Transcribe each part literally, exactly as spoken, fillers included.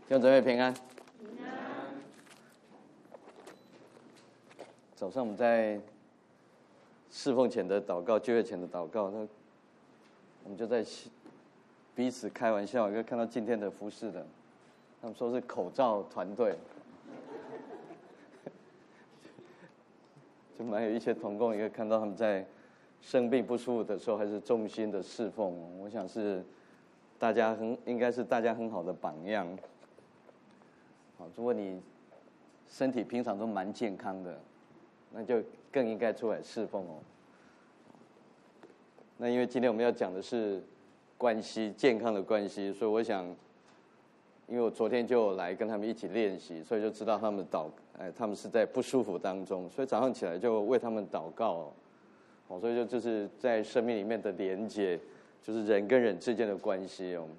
弟兄姊妹平安。平安。早上我们在侍奉前的祷告、就业前的祷告，那我们就在彼此开玩笑，因为看到今天的服侍的，他们说是口罩团队，就蛮有一些同工，也看到他们在生病不舒服的时候，还是忠心的侍奉。我想是大家很应该是大家很好的榜样。好，如果你身体平常都蛮健康的，那就更应该出来侍奉哦。那因为今天我们要讲的是关系，健康的关系，所以我想，因为我昨天就来跟他们一起练习，所以就知道他们祷，哎，他们是在不舒服当中，所以早上起来就为他们祷告哦，所以就就是在生命里面的连结，就是人跟人之间的关系哦。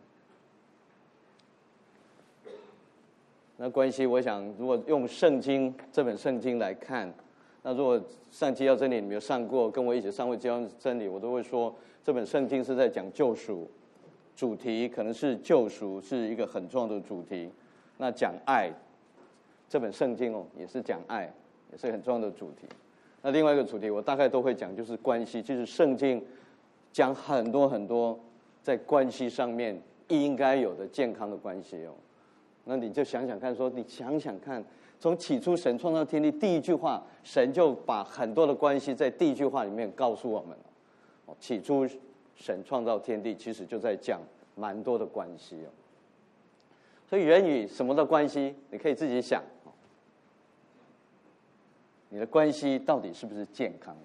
那关系，我想如果用圣经这本圣经来看，那如果上基要真理你没有上过，跟我一起上过基要真理，我都会说这本圣经是在讲救赎，主题可能是救赎是一个很重要的主题。那讲爱，这本圣经哦也是讲爱，也是很重要的主题。那另外一个主题我大概都会讲，就是关系，就是圣经讲很多很多在关系上面应该有的健康的关系哦。那你就想想看说，你想想看，从起初神创造天地第一句话，神就把很多的关系在第一句话里面告诉我们了。起初神创造天地，其实就在讲蛮多的关系哦。所以人与什么的关系，你可以自己想，你的关系到底是不是健康的？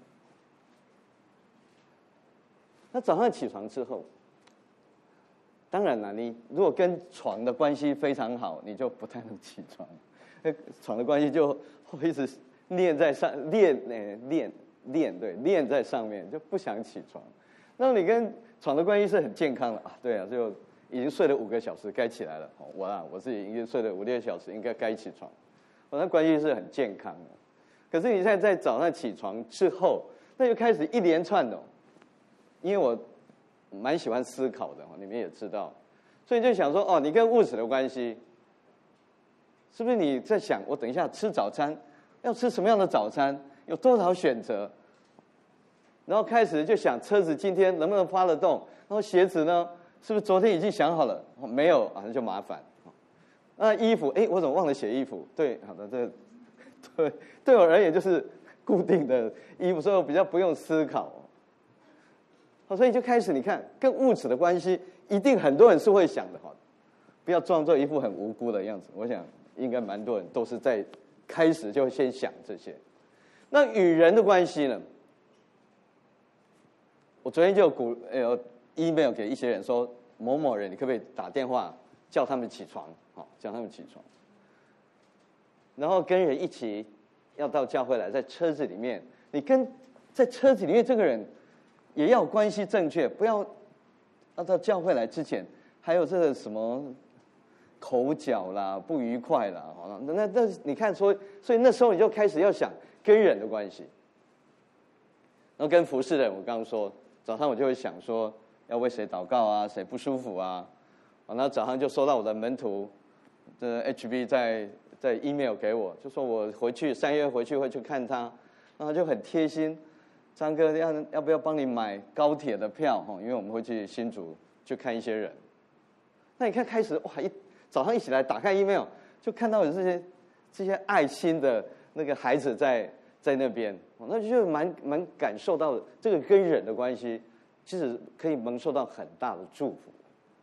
那早上起床之后，当然了，你如果跟床的关系非常好，你就不太能起床。床的关系就会一直练在上，练诶练练对练在上面，就不想起床。那你跟床的关系是很健康的啊，对啊，就已经睡了五个小时，该起来了。我啊，我自己已经睡了五六小时，应该该起床。我那关系是很健康的。可是你现在在早上起床之后，那就开始一连串的，因为我蛮喜欢思考的，你们也知道，所以就想说，哦，你跟物质的关系，是不是你在想，我等一下吃早餐要吃什么样的早餐，有多少选择？然后开始就想车子今天能不能发得动，然后鞋子呢，是不是昨天已经想好了？没有啊，那就麻烦。那衣服，哎，我怎么忘了写衣服？对，好的，这对对我而言就是固定的衣服，所以我比较不用思考。好，所以就开始你看，跟物质的关系，一定很多人是会想的哈，不要装作一副很无辜的样子。我想应该蛮多人都是在开始就先想这些。那与人的关系呢？我昨天就鼓呃 email 给一些人说，某某人，你可不可以打电话叫他们起床？好，叫他们起床。然后跟人一起要到教会来，在车子里面，你跟在车子里面这个人也要关系正确，不要要到教会来之前还有这个什么口角啦、不愉快啦，好，那那你看说，所以那时候你就开始要想跟人的关系，然后跟服侍的人，我刚刚说早上我就会想说要为谁祷告啊，谁不舒服啊，然后早上就收到我的门徒这 H B 在在 email 给我，就说我回去三月回去会去看他，然后就很贴心，张哥要要不要帮你买高铁的票哈？因为我们会去新竹去看一些人。那你看开始哇，一早上一起来打开 email 就看到有这些这些爱心的那个孩子在在那边，那就蛮蛮感受到这个跟人的关系，其实可以蒙受到很大的祝福。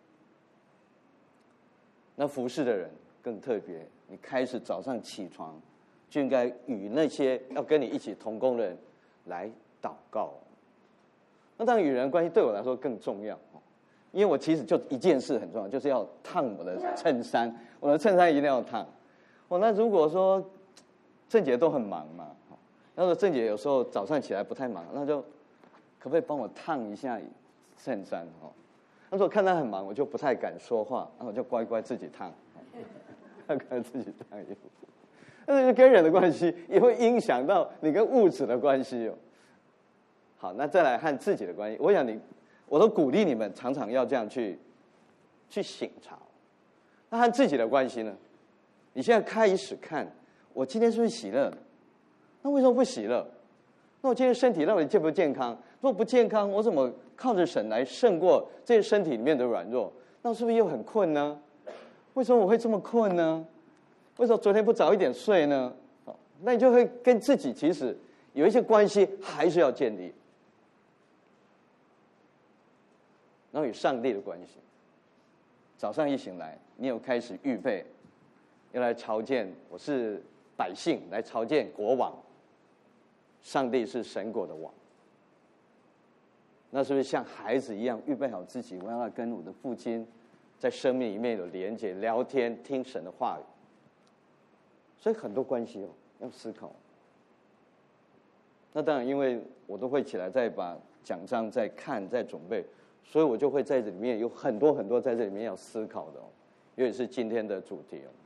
那服侍的人更特别，你开始早上起床就应该与那些要跟你一起同工的人来祷告。那当然与人关系对我来说更重要，因为我其实就一件事很重要，就是要烫我的衬衫，我的衬衫一定要烫。哦，那如果说郑姐都很忙嘛，那说郑姐有时候早上起来不太忙，那就可不可以帮我烫一下衬衫哦？那时候看她很忙，我就不太敢说话，那我就乖乖自己烫，乖乖自己烫衣服。但是跟人的关系也会影响到你跟物质的关系哦。好，那再来和自己的关系，我想你，我都鼓励你们常常要这样去去省察。 那和自己的关系呢？你现在开始看，我今天是不是喜乐？那为什么不喜乐？那我今天身体到底健不健康？如果不健康，我怎么靠着神来胜过这些身体里面的软弱？那我是不是又很困呢？为什么我会这么困呢？为什么昨天不早一点睡呢？那你就会跟自己其实有一些关系还是要建立，然后与上帝的关系。早上一醒来，你有开始预备要来朝见，我是百姓来朝见国王，上帝是神国的王。那是不是像孩子一样预备好自己，我要跟我的父亲在生命里面有连结，聊天，听神的话语？所以很多关系哦，要思考。那当然，因为我都会起来再把讲章再看再准备，所以我就会在这里面有很多很多在这里面要思考的哦，尤其是今天的主题哦。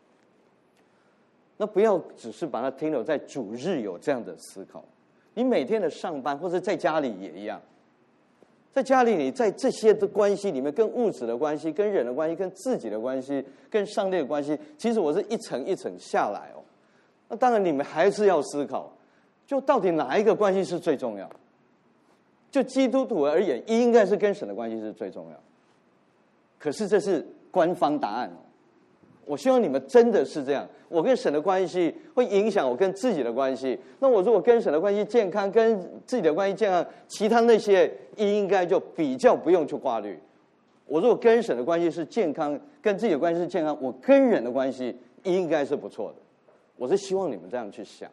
那不要只是把它停留在主日有这样的思考，你每天的上班或者在家里也一样。在家里，你在这些的关系里面，跟物质的关系、跟人的关系、跟自己的关系、跟上帝的关系，其实我是一层一层下来哦。那当然，你们还是要思考，就到底哪一个关系是最重要？就基督徒而言，应该是跟神的关系是最重要。可是这是官方答案哦。我希望你们真的是这样。我跟神的关系会影响我跟自己的关系。那我如果跟神的关系健康，跟自己的关系健康，其他那些应该就比较不用去挂虑。我如果跟神的关系是健康，跟自己的关系是健康，我跟人的关系应该是不错的。我是希望你们这样去想。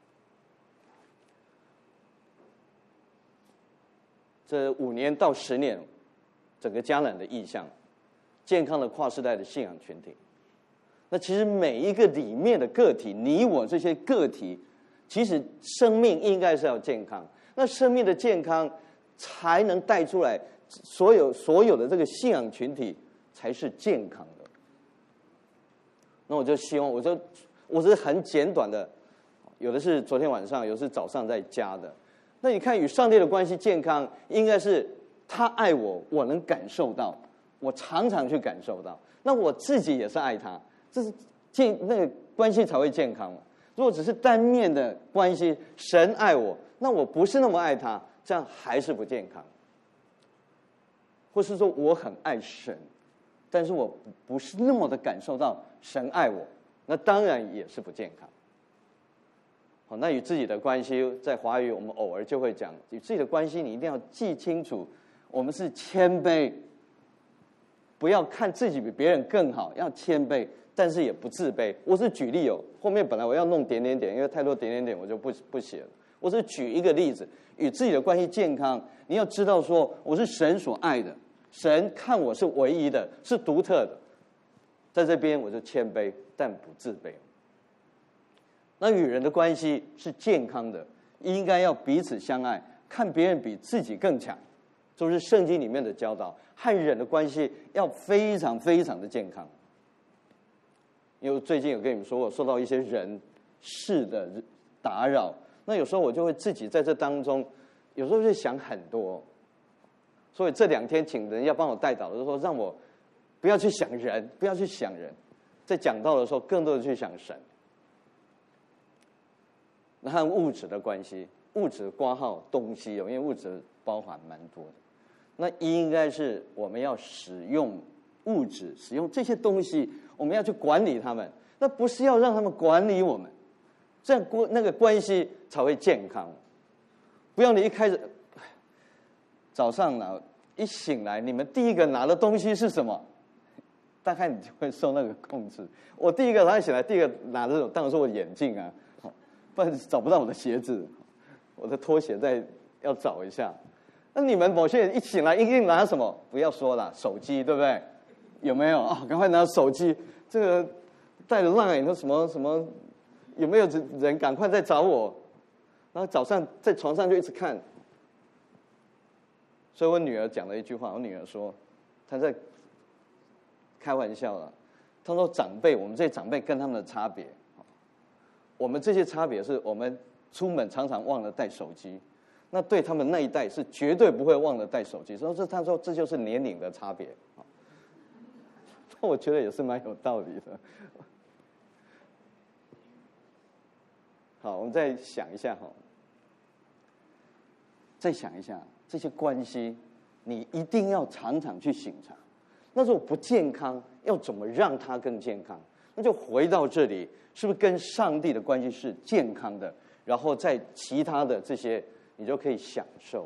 这五年到十年，整个迦南的意象，健康的跨世代的信仰群体。那其实每一个里面的个体，你我这些个体，其实生命应该是要健康。那生命的健康，才能带出来所有所有的这个信仰群体才是健康的。那我就希望，我就我是很简短的，有的是昨天晚上，有的是早上在家的。那你看与上帝的关系健康，应该是他爱我，我能感受到，我常常去感受到。那我自己也是爱他。这是健那个关系才会健康嘛。如果只是单面的关系，神爱我，那我不是那么爱他，这样还是不健康。或是说我很爱神，但是我不是那么的感受到神爱我，那当然也是不健康。好，那与自己的关系，在华语我们偶尔就会讲，与自己的关系你一定要记清楚，我们是谦卑，不要看自己比别人更好，要谦卑。但是也不自卑。我是举例哦，后面本来我要弄点点点，因为太多点点点我就不不写了。我是举一个例子，与自己的关系健康，你要知道说我是神所爱的，神看我是唯一的，是独特的，在这边我就谦卑，但不自卑。那与人的关系是健康的，应该要彼此相爱，看别人比自己更强，就是圣经里面的教导。和人的关系要非常非常的健康。因为最近有跟你们说，我受到一些人事的打扰，那有时候我就会自己在这当中，有时候就想很多，所以这两天请人家帮我代祷，就说让我不要去想人，不要去想人，在讲道的时候更多的去想神。那和物质的关系，物质括号东西哦，因为物质包含蛮多的，那应该是我们要使用物质，使用这些东西。我们要去管理他们，那不是要让他们管理我们，这样那个关系才会健康。不要你一开始早上呢一醒来，你们第一个拿的东西是什么？大概你就会受那个控制。我第一个早上醒来，第一个拿的当然是我眼镜啊，不然找不到我的鞋子，我的拖鞋再要找一下。那你们某些人一醒来一定拿什么？不要说了，手机对不对？有没有啊？赶快拿手机，这个带着 line 说什么什么？有没有人赶快再找我？然后早上在床上就一直看。所以我女儿讲了一句话，我女儿说，她在开玩笑了。她说长辈，我们这些长辈跟他们的差别，我们这些差别是我们出门常常忘了带手机，那对他们那一代是绝对不会忘了带手机。所以这她说这就是年龄的差别。 我觉得也是蛮有道理的。好，我们再想一下哈，再想一下这些关系，你一定要常常去省察。那如果不健康，要怎么让它更健康？那就回到这里，是不是跟上帝的关系是健康的？然后在其他的这些，你就可以享受。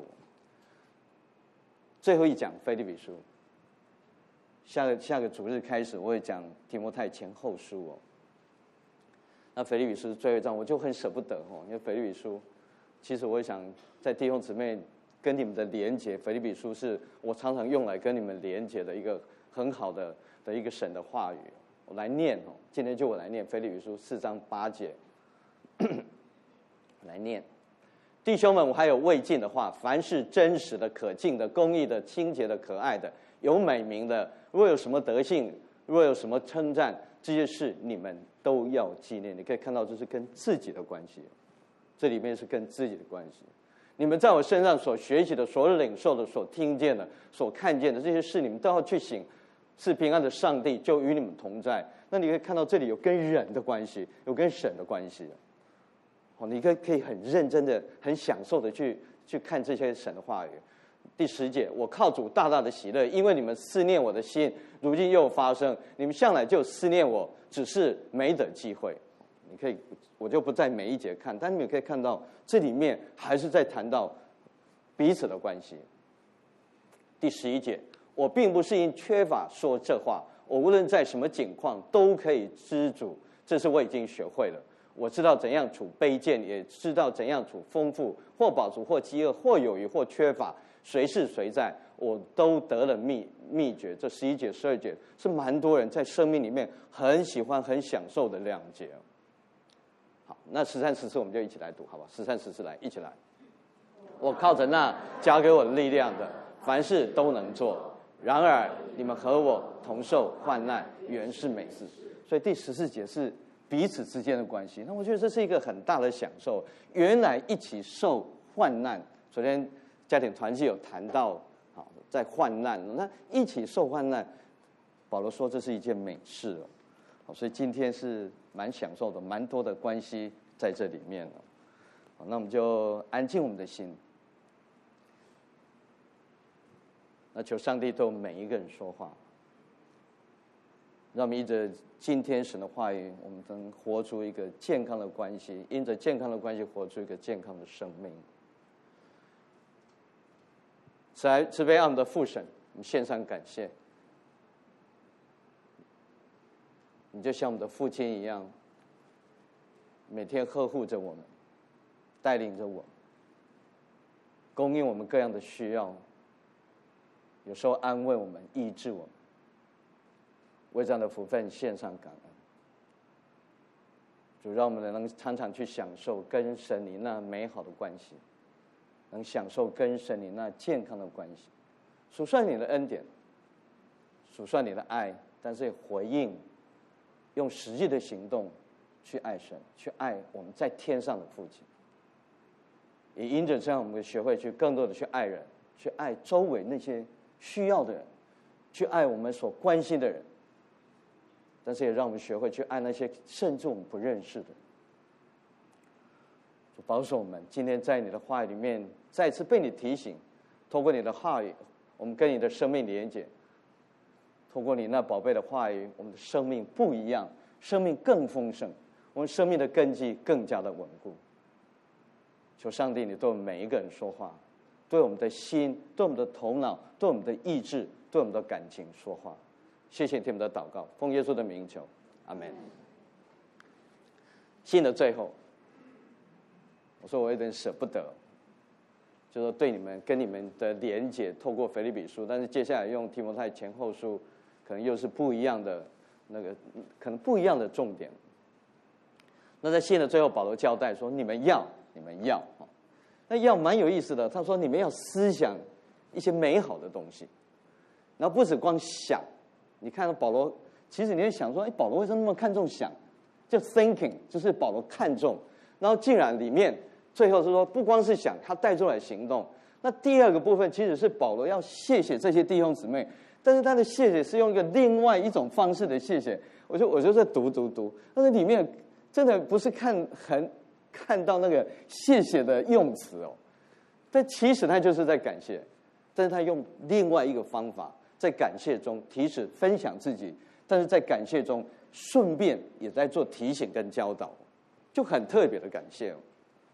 最后一讲腓立比书，下个下个主日开始，我会讲提摩太前后书哦。那腓立比书是最后一章，我就很舍不得哦，因为腓立比书，其实我也想在弟兄姊妹跟你们的连结，腓立比书是我常常用来跟你们连结的一个很好的的一个神的话语。我来念哦，今天就我来念腓立比书四章八节，来念。弟兄们，我还有未尽的话，凡是真实的、可敬的、公义的、清洁的、可爱的、有美名的，若有什么德性，若有什么称赞，这些事你们都要纪念。你可以看到，这是跟自己的关系，这里面是跟自己的关系。你们在我身上所学习的、所领受的、所听见的、所看见的这些事，你们都要去行。是平安的上帝就与你们同在。那你可以看到，这里有跟人的关系，有跟神的关系。好，你可以可以很认真的、很享受的去去看这些神的话语。第十节，我靠主大大的喜乐，因为你们思念我的心，如今又发生。你们向来就思念我，只是没得机会。你可以，我就不在每一节看，但你们可以看到，这里面还是在谈到彼此的关系。第十一节，我并不是因缺乏说这话，我无论在什么境况都可以知足，这是我已经学会了。我知道怎样处卑贱，也知道怎样处丰富，或饱足，或饥饿，或有余，或缺乏，谁是谁在，我都得了秘秘诀。这十一节、十二节是蛮多人在生命里面很喜欢、很享受的两节。好，那十三、十四我们就一起来读，好吧？十三、十四来，一起来。我靠着那加给我的力量的，凡事都能做。然而你们和我同受患难，原是美事。所以第十四节是彼此之间的关系。那我觉得这是一个很大的享受。原来一起受患难，昨天家庭团契有谈到，好，在患难，那一起受患难，保罗说这是一件美事哦。好，所以今天是蛮享受的，蛮多的关系在这里面了。好，那我们就安静我们的心。那求上帝对我们每一个人说话，让我们依着今天神的话语，我们能活出一个健康的关系，因着健康的关系活出一个健康的生命。慈爱慈悲爱我们的父神，我们献上感谢。你就像我们的父亲一样，每天呵护着我们，带领着我们，供应我们各样的需要。有时候安慰我们，医治我们，为这样的福分献上感恩。主，让我们能常常去享受跟神你那美好的关系，能享受跟神你那健康的关系，数算你的恩典，数算你的爱，但是也回应，用实际的行动去爱神，去爱我们在天上的父亲。也因着这样，我们学会去更多的去爱人，去爱周围那些需要的人，去爱我们所关心的人，但是也让我们学会去爱那些甚至我们不认识的。就保守我们今天在你的话语里面再次被你提醒，透过你的话语，我们跟你的生命连结，透过你那宝贝的话语，我们的生命不一样，生命更丰盛，我们生命的根基更加的稳固。求上帝你对我们每一个人说话，对我们的心，对我们的头脑，对我们的意志，对我们的感情说话。谢谢你听我们的祷告，奉耶稣的名求，阿们。信的最后，我说我有点舍不得，就说对你们跟你们的连结，透过腓立比书，但是接下来用提摩太前后书，可能又是不一样的那个，可能不一样的重点。那在信的最后，保罗交代说：你们要，你们要。那要蛮有意思的，他说你们要思想一些美好的东西，然后不只光想。你看到保罗，其实你会想说，哎，保罗为什么那么看重想？就 thinking， 就是保罗看重，然后竟然里面最后是说，不光是想，他带出来行动。那第二个部分其实是保罗要谢谢这些弟兄姊妹， 但是他的谢谢是用一个另外一种方式的谢谢。我就我就在读读读，但是里面真的不是看很看到那个谢谢的用词哦，但其实他就是在感谢，但是他用另外一个方法，在感谢中提示分享自己，但是在感谢中顺便也在做提醒跟教导，就很特别的感谢哦。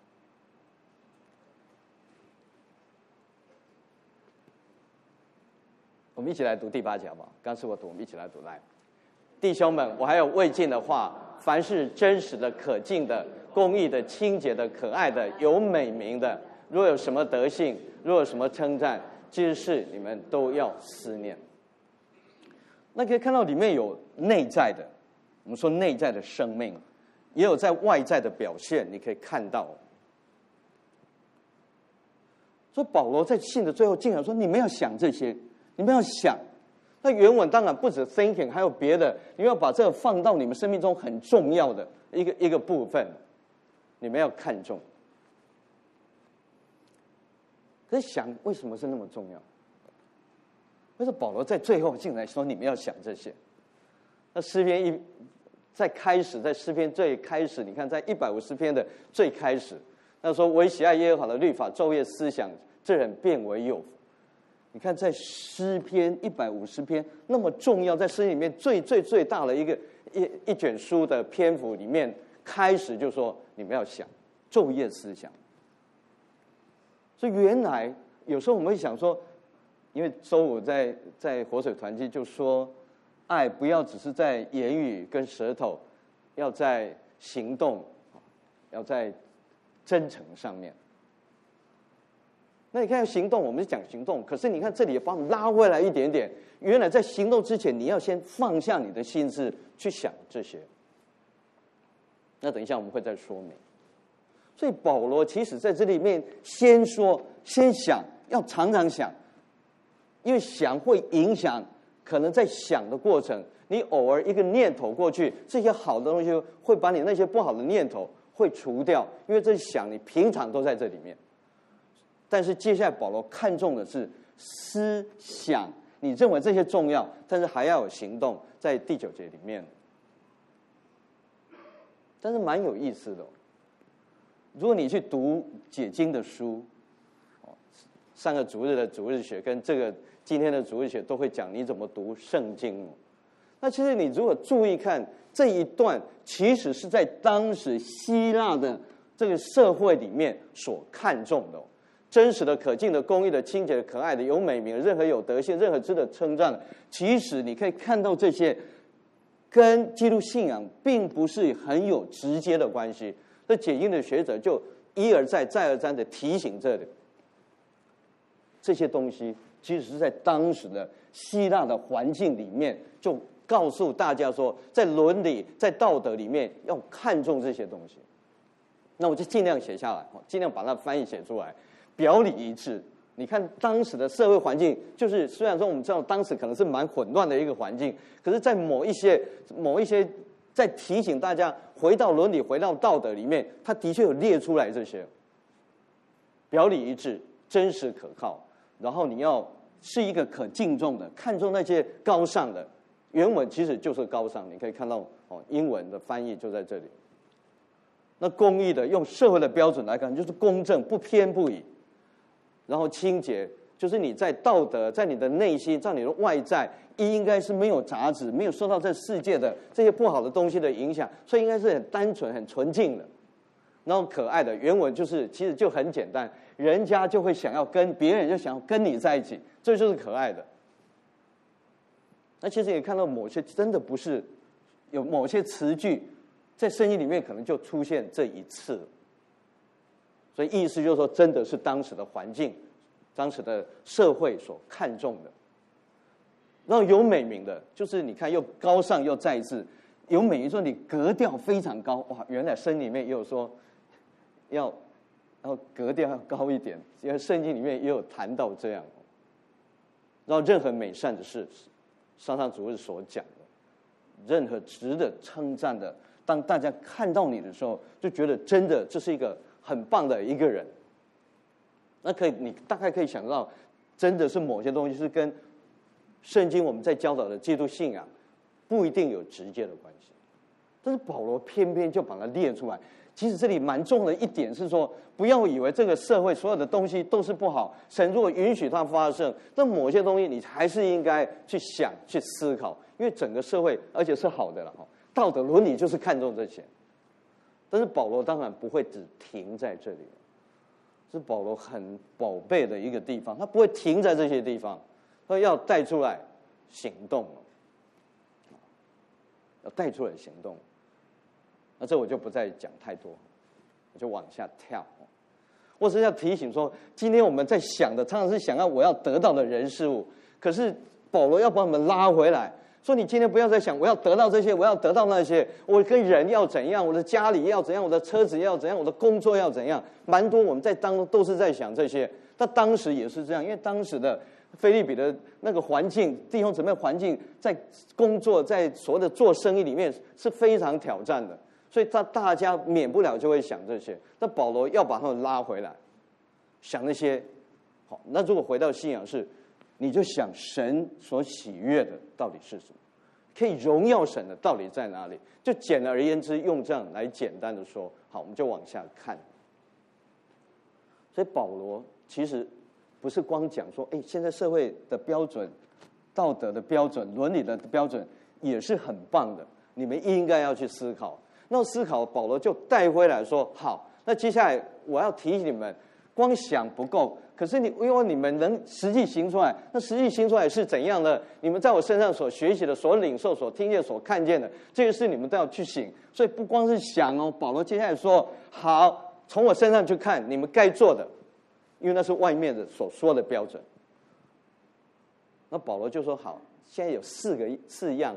我们一起来读第八节好不好？刚是我读，我们一起来读。来，弟兄们，我还有未尽的话，凡是真实的、可敬的、公义的、清洁的、可爱的、有美名的，若有什么德性，若有什么称赞，这些事你们都要思念。那可以看到里面有内在的，我们说内在的生命，也有在外在的表现，你可以看到。所以保罗在信的最后竟然说：“你们要想这些。”你们要想，那原文当然不止 thinking， 还有别的，你们要把这个放到你们生命中很重要的一个一个部分，你们要看重。可是想为什么是那么重要？为什么保罗在最后竟然说你们要想这些？那诗篇一在开始，在诗篇最开始，你看在一百五十篇的最开始，那说唯喜爱耶和华的律法，昼夜思想，这人变为有福。你看，在诗篇一百五十篇那么重要，在诗里面最最最大的一个一一卷书的篇幅里面，开始就说你们要想，昼夜思想。所以原来有时候我们会想说，因为周五在在活水团契就说，爱不要只是在言语跟舌头，要在行动，要在真诚上面。那你看行动，我们是讲行动，可是你看这里也把我们拉回来一点点。原来在行动之前，你要先放下你的心思去想这些。那等一下我们会再说明。所以保罗其实在这里面先说，先想，要常常想，因为想会影响，可能在想的过程，你偶尔一个念头过去，这些好的东西会把你那些不好的念头会除掉，因为这想你平常都在这里面。但是接下来保罗看重的是思想，你认为这些重要，但是还要有行动，在第九节里面。但是蛮有意思的、哦，如果你去读解经的书，上个主日的主日学跟这个今天的主日学都会讲你怎么读圣经。那其实你如果注意看这一段，其实是在当时希腊的这个社会里面所看重的、哦。真实的、可敬的、公义的、清洁的、可爱的、有美名的，任何有德性、任何值得称赞的，其实你可以看到这些跟基督信仰并不是很有直接的关系。那解经的学者就一而再、再而三的提醒这里，这些东西其实是在当时的希腊的环境里面，就告诉大家说，在伦理、在道德里面要看重这些东西。那我就尽量写下来，尽量把它翻译写出来。表里一致，你看当时的社会环境，就是虽然说我们知道当时可能是蛮混乱的一个环境，可是在某一些某一些在提醒大家回到伦理、回到道德里面，他的确有列出来这些表里一致、真实可靠，然后你要是一个可敬重的，看重那些高尚的。原文其实就是高尚，你可以看到哦，英文的翻译就在这里。那公义的，用社会的标准来看，就是公正、不偏不倚。然后清洁，就是你在道德，在你的内心，在你的外在，应该是没有杂质，没有受到这世界的这些不好的东西的影响，所以应该是很单纯、很纯净的。然后可爱的，原文就是其实就很简单，人家就会想要跟别人，就想要跟你在一起，这就是可爱的。那其实也看到某些真的不是有某些词句在圣经里面可能就出现这一次。所以意思就是说，真的是当时的环境、当时的社会所看重的。然后有美名的，就是你看又高尚又在世，有美名说你格调非常高，哇！原来圣经里面也有说要要格调要高一点，因为圣经里面也有谈到这样。然后任何美善的事，上上主日所讲的，任何值得称赞的，当大家看到你的时候，就觉得真的这是一个很棒的一个人。那可以，你大概可以想到，真的是某些东西是跟圣经我们在教导的基督信仰不一定有直接的关系，但是保罗偏偏就把它列出来。其实这里蛮重要的一点是说，不要以为这个社会所有的东西都是不好，神如果允许它发生，那某些东西你还是应该去想、去思考，因为整个社会而且是好的了，道德伦理就是看重这些。但是保罗当然不会只停在这里，是保罗很宝贝的一个地方，他不会停在这些地方，他要带出来行动，要带出来行动。那这我就不再讲太多，我就往下跳。我是要提醒说，今天我们在想的常常是想要我要得到的人事物，可是保罗要把我们拉回来，说你今天不要再想我要得到这些，我要得到那些，我跟人要怎样，我的家里要怎样，我的车子要怎样，我的工作要怎样，蛮多我们在当中都是在想这些。他当时也是这样，因为当时的腓立比的那个环境，弟兄姊妹环境，在工作在所谓的做生意里面是非常挑战的。所以他大家免不了就会想这些，那保罗要把他们拉回来，想那些好。那如果回到信仰是，你就想神所喜悦的到底是什么，可以荣耀神的到底在哪里？就简而言之，用这样来简单的说，好，我们就往下看。所以保罗其实不是光讲说，哎，现在社会的标准、道德的标准、伦理的标准也是很棒的，你们应该要去思考。那思考，保罗就带回来说：好，那接下来我要提醒你们，光想不够，可是你因为你们能实际行出来，那实际行出来是怎样的？你们在我身上所学习的、所领受、所听见、所看见的，这些事你们都要去行。所以不光是想哦，保罗接下来说：好，从我身上去看你们该做的，因为那是外面的所说的标准。那保罗就说：好，现在有四个四样。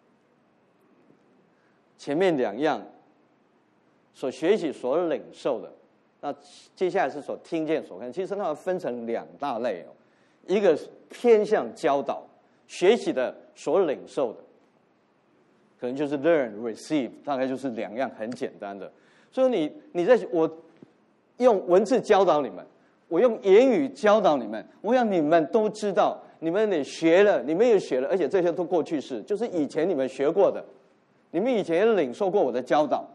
前面两样所学习、所领受的，那接下来是所听见、所看。其实它分成两大类哦，一个偏向教导、学习的、所领受的，可能就是 learn、receive， 大概就是两样很简单的。所以你你在我用文字教导你们，我用言语教导你们，我想你们都知道，你们也学了，你们也学了，而且这些都过去式，就是以前你们学过的。你们以前也领受过我的教导，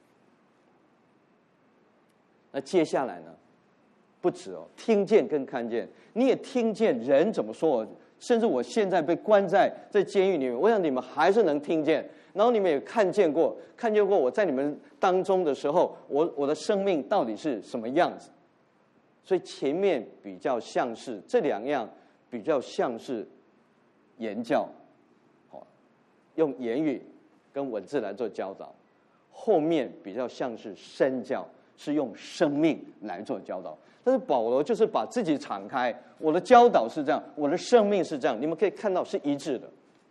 那接下来呢？不止哦，听见跟看见，你也听见人怎么说我，甚至我现在被关在在监狱里面，我想你们还是能听见，然后你们也看见过，看见过我在你们当中的时候，我我的生命到底是什么样子。所以前面比较像是这两样，比较像是言教，好，用言语跟文字来做教导，后面比较像是身教，是用生命来做教导。但是保罗就是把自己敞开，我的教导是这样，我的生命是这样，你们可以看到是一致的。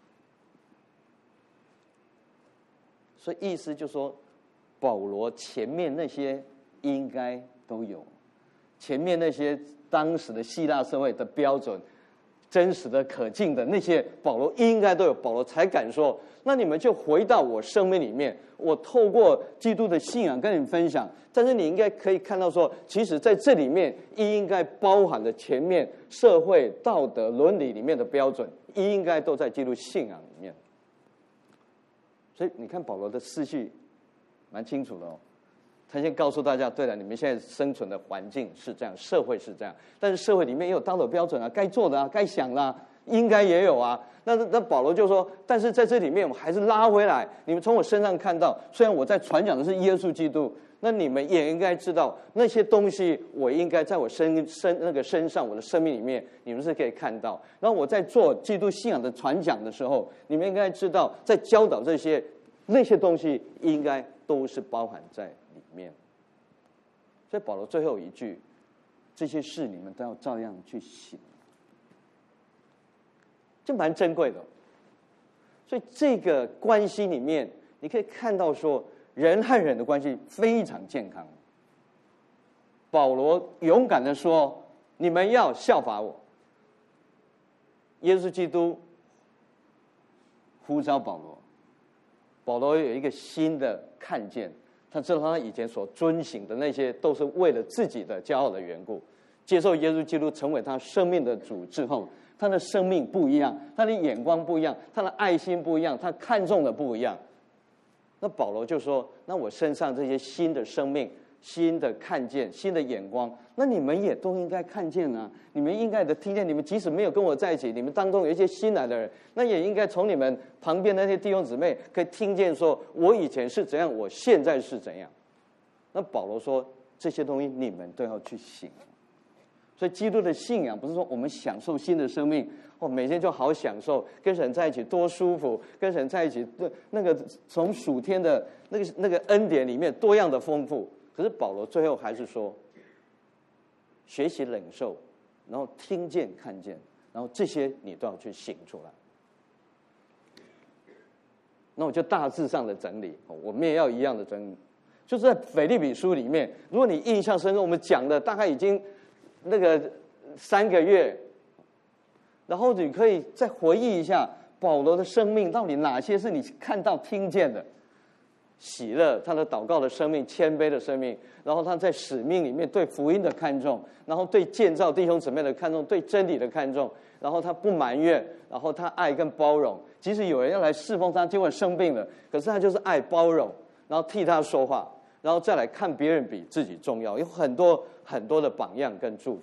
所以意思就是说，保罗前面那些应该都有，前面那些当时的希腊社会的标准，真实的可敬的那些，保罗应该都有，保罗才敢说，那你们就回到我生命里面，我透过基督的信仰跟你们分享。但是你应该可以看到说，其实在这里面应该包含了前面社会道德伦理里面的标准，应该都在基督信仰里面。所以你看保罗的思绪蛮清楚的哦，他先告诉大家，对了，你们现在生存的环境是这样，社会是这样，但是社会里面也有道德标准啊，该做的啊，该想的啊，应该也有啊。那那保罗就说，但是在这里面我还是拉回来，你们从我身上看到，虽然我在传讲的是耶稣基督，那你们也应该知道那些东西，我应该在我身身那个身上，我的生命里面，你们是可以看到。然后我在做基督信仰的传讲的时候，你们应该知道，在教导这些那些东西，应该都是包含在里面。所以保罗最后一句，这些事你们都要照样去行，就蛮珍贵的。所以这个关系里面，你可以看到说，人和人的关系非常健康。保罗勇敢的说，你们要效法我。耶稣基督呼召保罗，保罗有一个新的看见，他知道他以前所遵行的那些都是为了自己的骄傲的缘故，接受耶稣基督成为他生命的主之后， 他的生命不一样，他的眼光不一样，他的爱心不一样，他看重的不一样。那保罗就说：那我身上这些新的生命、新的看见、新的眼光，那你们也都应该看见啊！你们应该的听见，你们即使没有跟我在一起，你们当中有一些新来的人，那也应该从你们旁边的那些弟兄姊妹可以听见说，我以前是怎样，我现在是怎样。那保罗说，这些东西你们都要去醒。所以基督的信仰不是说我们享受新的生命，哦，每天就好享受，跟神在一起多舒服，跟神在一起那个从属天的那个那个恩典里面多样的丰富。可是保罗最后还是说，学习领受，然后听见看见，然后这些你都要去醒出来。那我就大致上的整理，我们也要一样的整理，就是在腓立比书里面，如果你印象深刻，我们讲的大概已经那个三个月，然后你可以再回忆一下保罗的生命到底哪些是你看到听见的。喜乐，他的祷告的生命，谦卑的生命，然后他在使命里面对福音的看重，然后对建造弟兄姊妹的看重，对真理的看重，然后他不埋怨，然后他爱跟包容，即使有人要来侍奉他，结果生病了，可是他就是爱包容，然后替他说话，然后再来看别人比自己重要，有很多很多的榜样跟祝福。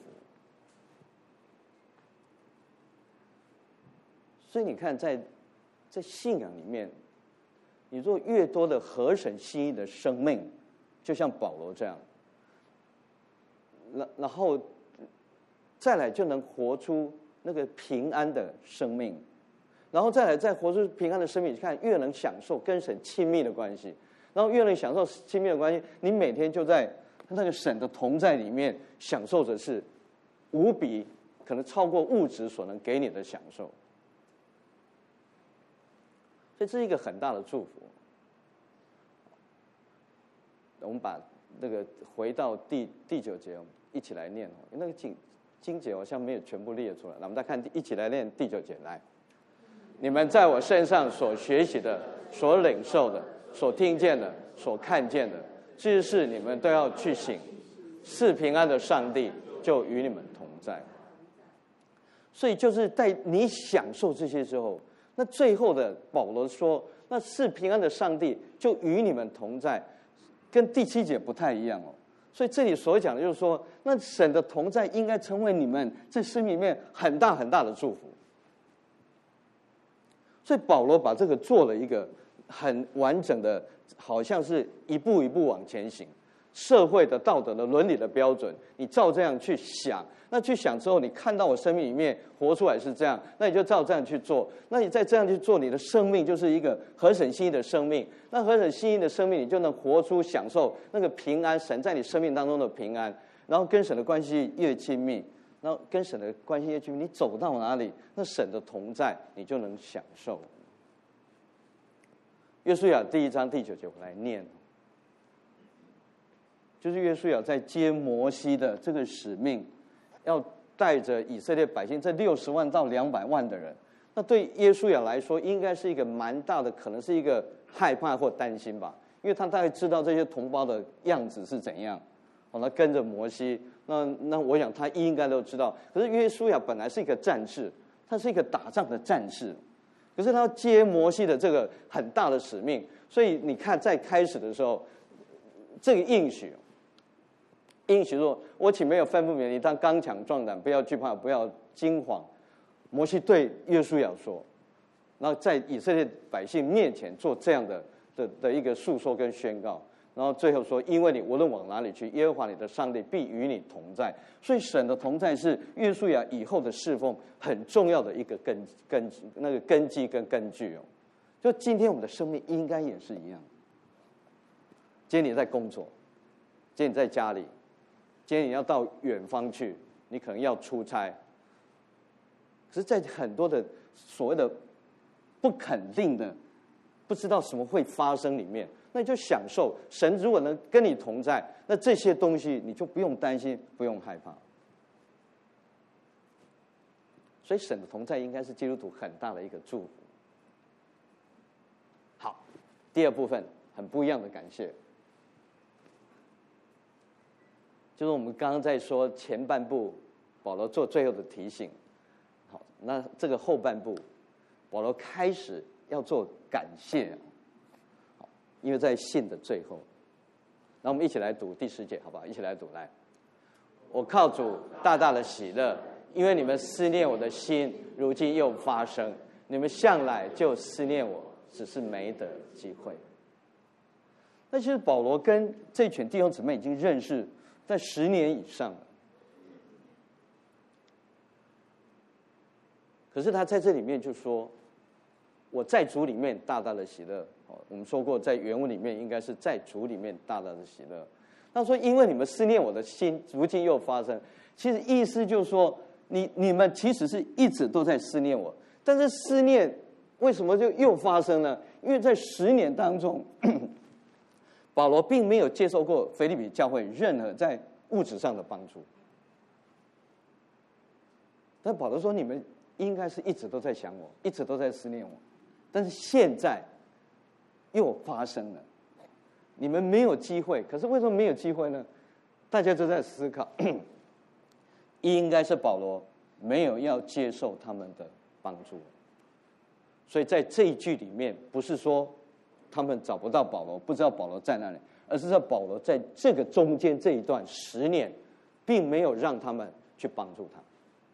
所以你看在，在在信仰里面，你若越多的合神心意的生命，就像保罗这样，然然后再来就能活出那个平安的生命，然后再来再活出平安的生命，你看越能享受跟神亲密的关系，然后越能享受亲密的关系，你每天就在那个神的同在里面享受着是无比可能超过物质所能给你的享受。所以这是一个很大的祝福。我们把那个回到第第九节，我们一起来念哦。那个经经节好像没有全部列出来，那我们再看，一起来念第九节。来，你们在我身上所学习的、所领受的、所听见的、所看见的，这些事你们都要去行。是平安的上帝就与你们同在。所以就是在你享受这些之后，那最后的保罗说，那是平安的上帝就与你们同在，跟第七节不太一样哦。所以这里所讲的就是说，那神的同在应该成为你们在生命里面很大很大的祝福。所以保罗把这个做了一个很完整的，好像是一步一步往前行，社会的道德的伦理的标准，你照这样去想，那去想之后，你看到我生命里面活出来是这样，那你就照这样去做，那你再这样去做，你的生命就是一个合神心意的生命。那合神心意的生命，你就能活出享受那个平安，神在你生命当中的平安，然后跟神的关系越亲密，然后跟神的关系越亲密，你走到哪里，那神的同在你就能享受。约书亚第一章第九节我来念，就是约书亚在接摩西的这个使命，要带着以色列百姓这六十万到两百万的人，那对约书亚来说应该是一个蛮大的，可能是一个害怕或担心吧，因为他大概知道这些同胞的样子是怎样，哦，他跟着摩西，那那我想他应该都知道。可是约书亚本来是一个战士，他是一个打仗的战士，可是他要接摩西的这个很大的使命，所以你看在开始的时候，这个应许。应许说：“我岂没有吩咐你们，你当刚强壮胆，不要惧怕，不要惊慌。”摩西对约书亚说，然后在以色列百姓面前做这样的的的一个诉说跟宣告，然后最后说：“因为你无论往哪里去，耶和华你的上帝必与你同在。”所以神的同在是约书亚以后的侍奉很重要的一个根根那个根基跟根据哦。就今天我们的生命应该也是一样。今天你在工作，今天你在家里。今天你要到远方去，你可能要出差。可是，在很多的所谓的不肯定的、不知道什么会发生里面，那你就享受神如果能跟你同在，那这些东西你就不用担心，不用害怕。所以，神的同在应该是基督徒很大的一个祝福。好，第二部分很不一样的感谢。就是我们刚刚在说前半部，保罗做最后的提醒。好， 那这个后半部，保罗开始要做感谢，因为在信的最后，那我们一起来读第十节，好不好？一起来读，来，我靠主大大的喜乐，因为你们思念我的心，如今又发生，你们向来就思念我，只是没得机会。那其实保罗跟这群弟兄姊妹已经认识在十年以上了。可是他在这里面就说，我在主里面大大的喜乐。我们说过，在原文里面应该是在主里面大大的喜乐。他说，因为你们思念我的心，如今又发生。其实意思就是说，你你们其实是一直都在思念我，但是思念为什么就又发生呢？因为在十年当中，保罗并没有接受过腓立比教会任何在物质上的帮助。但保罗说，你们应该是一直都在想我，一直都在思念我，但是现在又发生了，你们没有机会。可是为什么没有机会呢？大家都在思考，应该是保罗没有要接受他们的帮助。所以在这一句里面，不是说他们找不到保罗，不知道保罗在哪里，而是说保罗在这个中间这一段十年，并没有让他们去帮助他。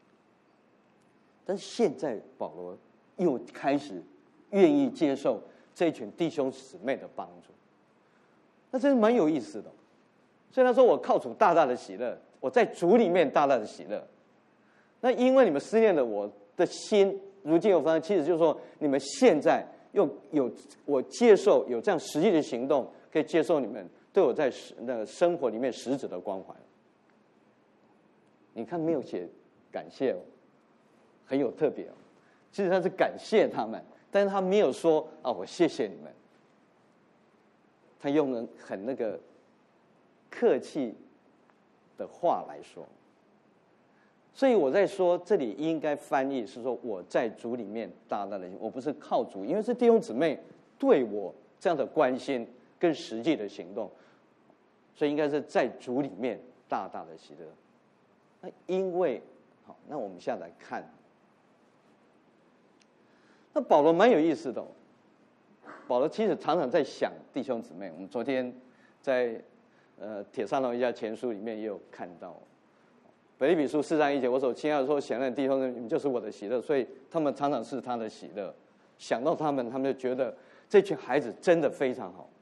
但是现在保罗又开始愿意接受这群弟兄姊妹的帮助，那真是蛮有意思的。所以他说，我靠主大大的喜乐，我在主里面大大的喜乐。那因为你们思念了我的心，如今有发生，其实就是说，你们现在又有我接受有这样实际的行动，可以接受你们对我在那个生活里面实质的关怀。你看没有写感谢哦，很有特别哦。其实他是感谢他们，但是他没有说啊，我谢谢你们。他用了很那个客气的话来说。所以我在说，这里应该翻译是说，我在主里面大大的，我不是靠主，因为是弟兄姊妹对我这样的关心跟实际的行动，所以应该是在主里面大大的喜乐。那因为好，那我们现在来看，那保罗蛮有意思的哦。保罗其实常常在想弟兄姊妹，我们昨天在呃铁上龙一家前书里面也有看到。腓立比书四章一节，我所亲爱的说，显然弟兄你们就是我的喜乐，所以他们常常是他的喜乐。想到他们，他们就觉得这群孩子真的非常好。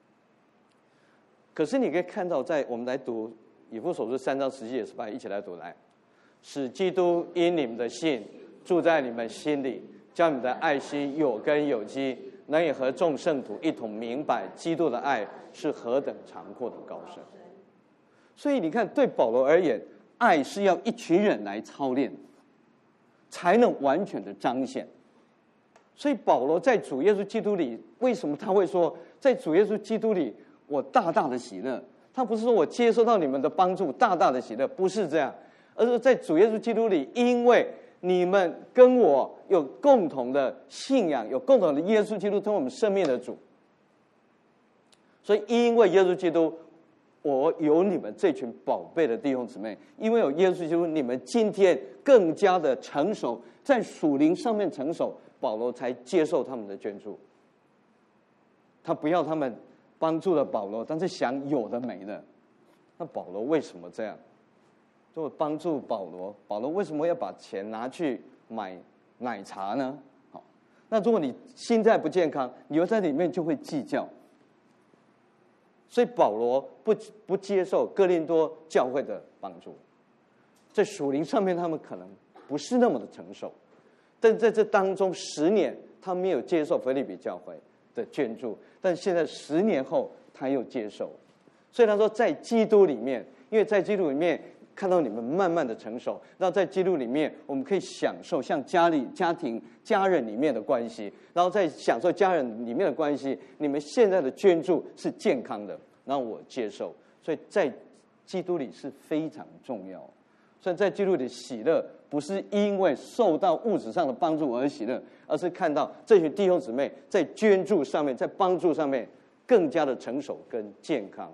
可是你可以看到，在我们来读以弗所书三章十七节十八，一起来读来，使基督因你们的信住在你们心里，将你们的爱心有根有基，能以和众圣徒一同明白基督的爱是何等长阔的高深。所以你看，对保罗而言，爱是要一群人来操练，才能完全的彰显。所以保罗在主耶稣基督里，为什么他会说，在主耶稣基督里，我大大的喜乐？他不是说我接受到你们的帮助，大大的喜乐，不是这样，而是在主耶稣基督里，因为你们跟我有共同的信仰，有共同的耶稣基督，成为我们生命的主。所以因为耶稣基督，我有你们这群宝贝的弟兄姊妹，因为有耶稣基督，你们今天更加的成熟，在属灵上面成熟，保罗才接受他们的捐助。他不要他们帮助了保罗，但是想有的没的。那保罗为什么这样？就帮助保罗，保罗为什么要把钱拿去买奶茶呢？好，那如果你心态不健康，你又在里面就会计较。所以保罗不不接受哥林多教会的帮助，在属灵上面他们可能不是那么的成熟，但在这当中十年他没有接受腓立比教会的捐助，但现在十年后他又接受，所以他说在基督里面，因为在基督里面看到你们慢慢的成熟，然后在基督里面我们可以享受像家里家庭家人里面的关系，然后在享受家人里面的关系，你们现在的捐助是健康的，然后我接受，所以在基督里是非常重要。所以在基督里喜乐不是因为受到物质上的帮助而喜乐，而是看到这群弟兄姊妹在捐助上面，在帮助上面更加的成熟跟健康。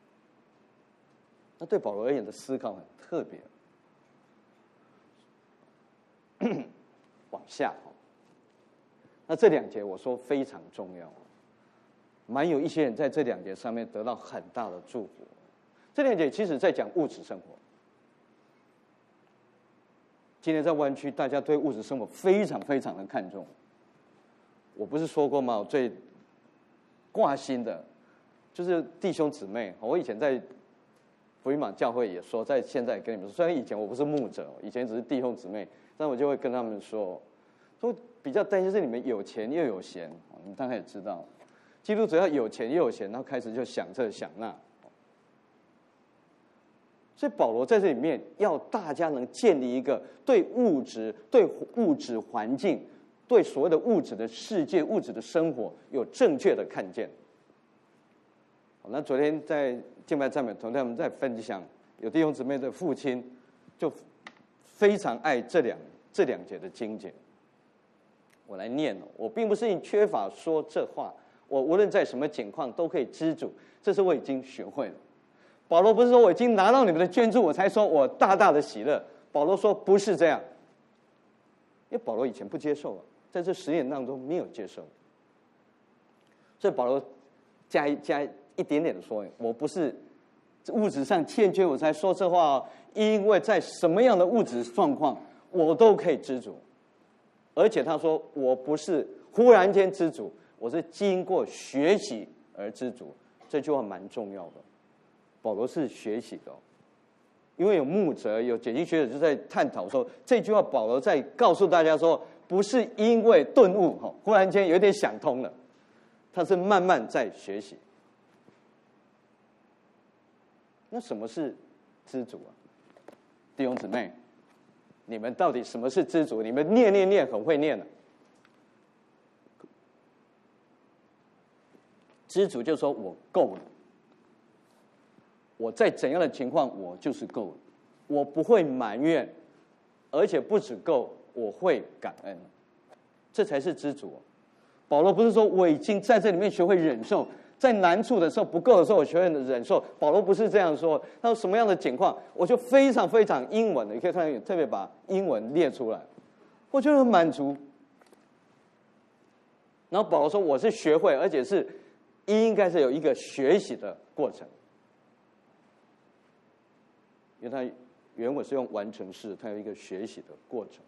那对保罗而言的思考很特别。 往下。那这两节我说非常重要，蛮有一些人在这两节上面得到很大的祝福。这两节其实在讲物质生活。今天在湾区，大家对物质生活非常非常的看重。我不是说过吗？我最挂心的就是弟兄姊妹。我以前在福音榜教会也说，在现在跟你们说，虽然以前我不是牧者，以前只是弟兄姊妹，但我就会跟他们说，说比较担心是你们有钱又有闲。你们大概也知道，基督徒要有钱又有闲，然后开始就想这想那。所以保罗在这里面要大家能建立一个对物质、对物质环境、对所谓的物质的世界、物质的生活有正确的看见。好，那昨天在敬拜赞美团队，我们在分享，有弟兄姊妹的父亲就非常爱这两这两节的经节。我来念，我并不是因缺乏说这话，我无论在什么境况都可以知足，这是我已经学会了。保罗不是说我已经拿到你们的捐助，我才说我大大的喜乐。保罗说不是这样，因为保罗以前不接受啊，在这十年当中没有接受，所以保罗加一加一点点的说，我不是物质上欠缺我才说这话哦，因为在什么样的物质状况我都可以知足，而且他说我不是忽然间知足，我是经过学习而知足。这句话蛮重要的。保罗是学习的，因为有牧者、有解经学者就在探讨说，这句话保罗在告诉大家说，不是因为顿悟，忽然间有点想通了，他是慢慢在学习。那什么是知足啊？弟兄姊妹，你们到底什么是知足？你们念念念很会念了。知足就是说我够了。我在怎样的情况，我就是够了，我不会埋怨，而且不止够，我会感恩，这才是知足。保罗不是说我已经在这里面学会忍受，在难处的时候不够的时候我学会忍受，保罗不是这样说。他说什么样的情况，我就非常非常英文的，你可以看到特别把英文列出来，我觉得很满足。然后保罗说我是学会，而且是应该是有一个学习的过程。因为它原文是用完成式，它有一个学习的过程。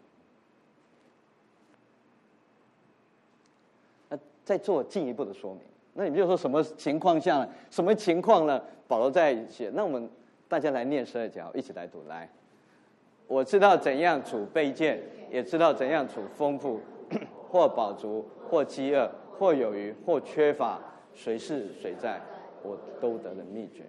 那再做进一步的说明，那你比如说什么情况下呢？什么情况呢？保罗在写，那我们大家来念十二节，一起来读。来，我知道怎样处卑贱，也知道怎样处丰富，或饱足，或饥饿，或有余，或缺乏，谁是谁在，我都得了秘诀。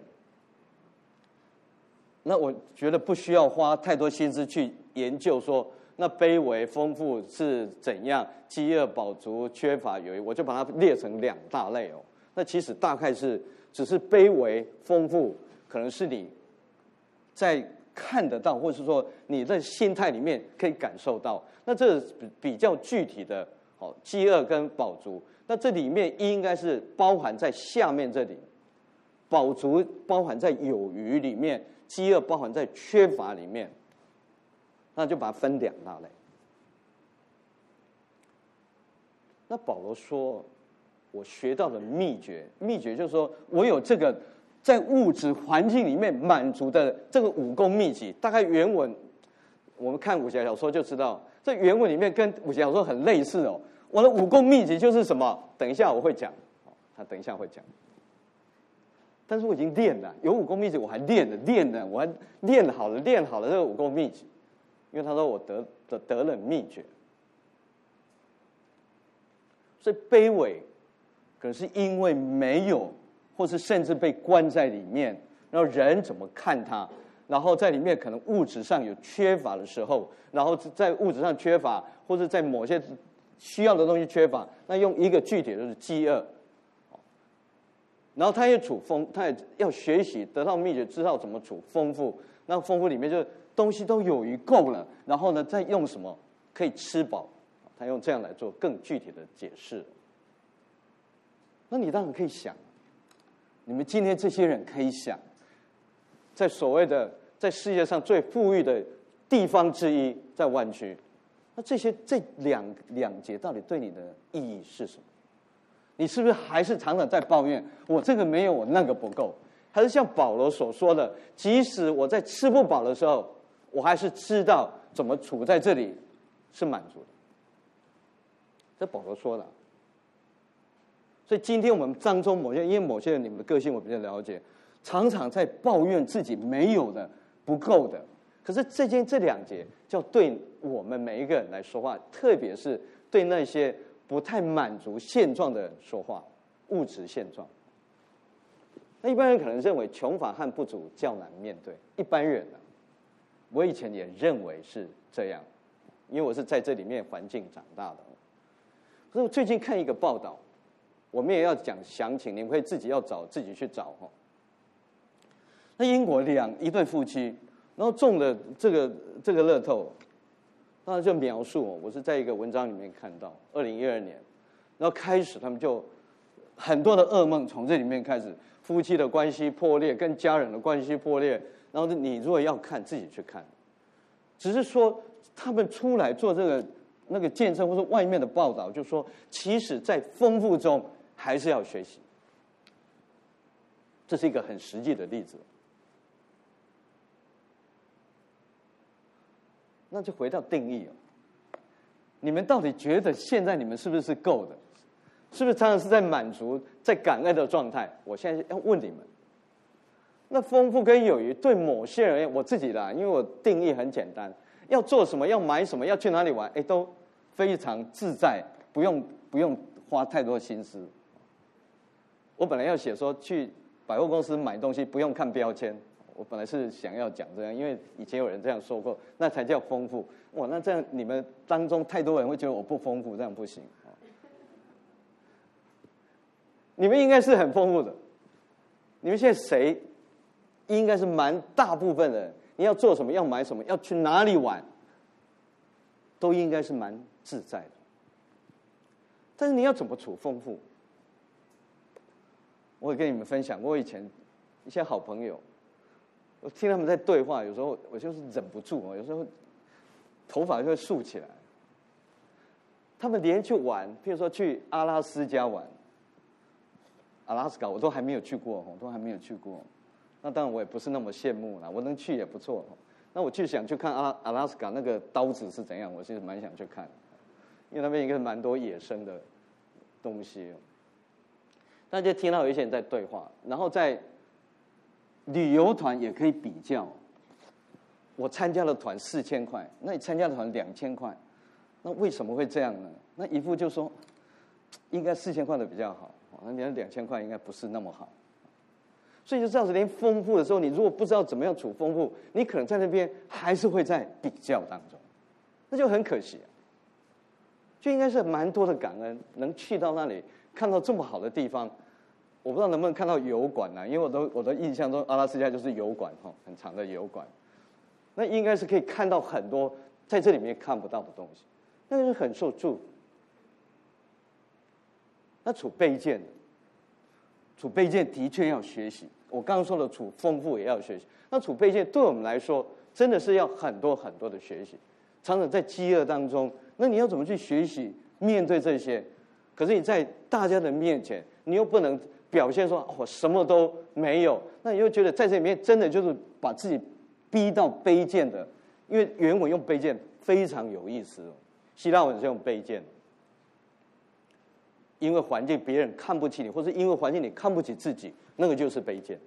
那我觉得不需要花太多心思去研究说，那卑微丰富是怎样，饥饿饱足缺乏有余，我就把它列成两大类哦。那其实大概是只是卑微丰富，可能是你在看得到，或是说你的心态里面可以感受到。那这比较具体的哦，饥饿跟饱足，那这里面应该是包含在下面这里，饱足包含在有余里面。饥饿包含在缺乏里面，那就把它分两大类。那保罗说，我学到的秘诀，秘诀就是说我有这个在物质环境里面满足的这个武功秘籍。大概原文我们看武侠小说就知道，这原文里面跟武侠小说很类似哦。我的武功秘籍就是什么？等一下我会讲，他等一下会讲。但是我已经练了，有武功秘籍，我还练了，练了，我还练好了，练好了这个武功秘籍，因为他说我得得得了秘诀，所以卑微可能是因为没有，或是甚至被关在里面，然后人怎么看他，然后在里面可能物质上有缺乏的时候，然后在物质上缺乏，或者在某些需要的东西缺乏，那用一个具体的就是饥饿。然后他也处丰，他也要学习得到秘诀，知道怎么处丰富。那丰富里面就是东西都有余够了，然后呢，再用什么可以吃饱？他用这样来做更具体的解释。那你当然可以想，你们今天这些人可以想，在所谓的在世界上最富裕的地方之一，在湾区， 那这些这两两节到底对你的意义是什么？你是不是还是常常在抱怨我这个没有，我那个不够？还是像保罗所说的，即使我在吃不饱的时候，我还是知道怎么处在这里是满足的？这保罗说的。所以今天我们当中某些，因为某些人你们的个性我比较了解，常常在抱怨自己没有的、不够的。可是这件这两节就对我们每一个人来说话，特别是对那些不太满足现状的人说话，物质现状。那一般人可能认为穷乏和不足较难面对，一般人呢、啊，我以前也认为是这样，因为我是在这里面环境长大的。可是我最近看一个报道。我们也要讲详情，你们可以自己要找，自己去找哈。那英国两一对夫妻，然后中了这个这个乐透，当然就描述，我是在一个文章里面看到，二零一二年，然后开始他们就很多的噩梦从这里面开始，夫妻的关系破裂，跟家人的关系破裂，然后你如果要看，自己去看，只是说他们出来做这个那个见证，或者外面的报道，就说其实在丰富中。还是要学习，这是一个很实际的例子。那就回到定义哦，你们到底觉得现在你们是不是够的？是不是常常是在满足、在感恩的状态？我现在要问你们，那丰富跟有余对某些人而言，我自己啦，因为我定义很简单，要做什么，要买什么，要去哪里玩，哎，都非常自在，不用不用花太多心思。我本来要写说去百货公司买东西不用看标签，我本来是想要讲这样，因为以前有人这样说过，那才叫丰富。哇，那这样你们当中太多人会觉得我不丰富，这样不行。你们应该是很丰富的，你们现在谁应该是蛮大部分人，你要做什么，要买什么，要去哪里玩，都应该是蛮自在的。但是你要怎么处丰富？我也跟你们分享过，我以前一些好朋友，我听他们在对话，有时候我就是忍不住，有时候头发就会竖起来。他们连去玩，譬如说去阿拉斯加玩，阿拉斯加我都还没有去过，我都还没有去过。那当然我也不是那么羡慕啦，我能去也不错。那我就想去看阿阿拉斯加那个刀子是怎样，我其实蛮想去看，因为那边应该蛮多野生的东西。那就听到有一些人在对话，然后在旅游团也可以比较。我参加了团四千块，那你参加的团两千块，那为什么会这样呢？那一副就说，应该四千块的比较好，那你那两千块应该不是那么好。所以就这样子，连丰富的时候，你如果不知道怎么样处丰富，你可能在那边还是会在比较当中，那就很可惜啊。就应该是蛮多的感恩，能去到那里。看到这么好的地方，我不知道能不能看到油管啊？因为我的我的印象中，阿拉斯加就是油管哈，很长的油管，那应该是可以看到很多在这里面看不到的东西，那就是很受祝福。那处卑贱，处卑贱的确要学习。我刚刚说的处丰富也要学习。那处卑贱对我们来说，真的是要很多很多的学习。常常在饥饿当中，那你要怎么去学习面对这些？可是你在大家的面前，你又不能表现说我什么都没有，那你又觉得在这里面真的就是把自己逼到卑贱的，因为原文用卑贱非常有意思哦，希腊文是用卑贱，因为环境别人看不起你，或是因为环境你看不起自己，那个就是卑贱。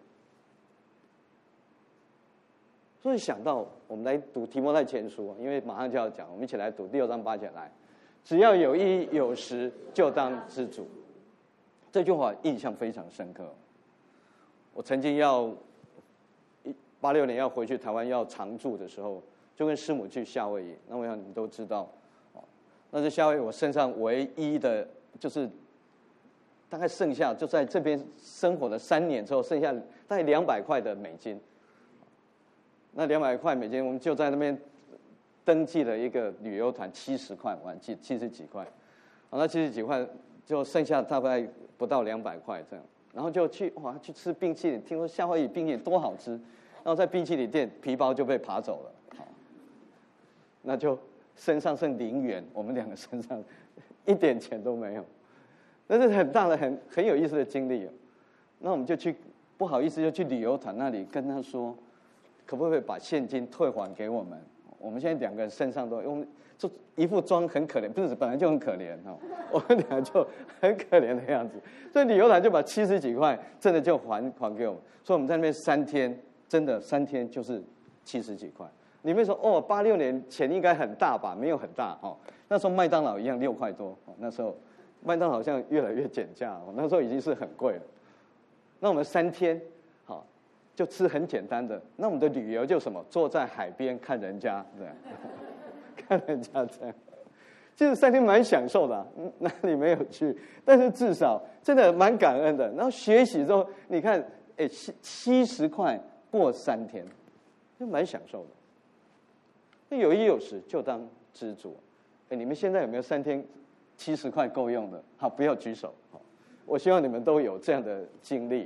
所以想到我们来读提摩太前书，因为马上就要讲，我们一起来读第六章八节来。只要有衣有食，就当知足。这句话印象非常深刻。我曾经要八六年要回去台湾要常住的时候，就跟师母去夏威夷。那我想你们都知道，那在夏威夷我身上唯一的就是大概剩下就在这边生活了三年之后，剩下大概两百块的美金。那两百块美金，我们就在那边登记了一个旅游团，七十块，我还记七十几块，好，那七十几块就剩下大概不到两百块这样，然后就去哇去吃冰淇淋，听说夏威夷冰淇淋多好吃，然后在冰淇淋店皮包就被扒走了，好，那就身上剩零元，我们两个身上一点钱都没有，那是很大的很很有意思的经历哦。那我们就去不好意思就去旅游团那里跟他说，可不可以把现金退还给我们？我们现在两个人身上都用。就一副装很可怜，不是本来就很可怜哦，我们俩就很可怜的样子，所以旅游团就把七十几块真的就还还给我们，所以我们在那边三天，真的三天就是七十几块。你们说哦，八六年钱应该很大吧？没有很大哦，那时候麦当劳一样六块多哦，那时候麦当劳好像越来越减价哦，那时候已经是很贵了。那我们三天好、哦、就吃很简单的，那我们的旅游就什么，坐在海边看人家这样。看人家这样，其实三天蛮享受的、啊，哪里没有去？但是至少真的蛮感恩的。然后学习之后，你看，哎，七七十块过三天，就蛮享受的。那有一有十就当知足。哎，你们现在有没有三天七十块够用的？好，不要举手。我希望你们都有这样的经历。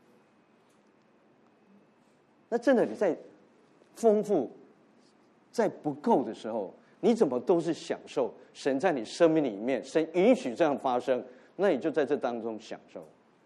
那真的你在丰富。在不够的时候，你怎么都是享受神在你生命里面，神允许这样发生，那你就在这当中享受。